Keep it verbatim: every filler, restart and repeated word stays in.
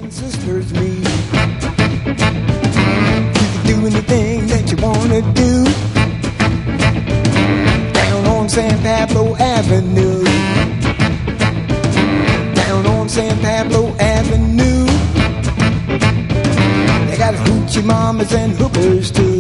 and sisters meet. You can do anything that you wanna do down on San Pablo Avenue. Down on San Pablo Avenue. They got hoochie mamas and hookers too.